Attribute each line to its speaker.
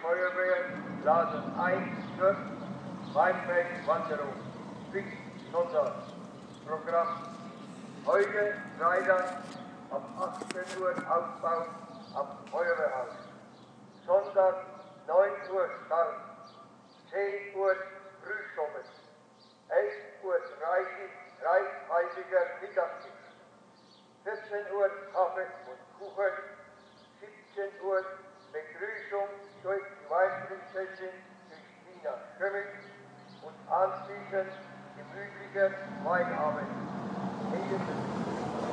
Speaker 1: Feuerwehr laden ein zur Weinbergwanderung bis Sonntag. Programm. Heute Freitag ab 18 Uhr Ausbau am Feuerwehrhaus. Sonntag 9 Uhr Start. 10 Uhr Frühschoppen. 11:30 Uhr reichhaltiger Mittagstisch. 14 Uhr Kaffee und Kuchen. 17 Uhr Begrüßung durch die Weinprinzessin Christina Schömmig und anschließend gemütlicher Weinabend.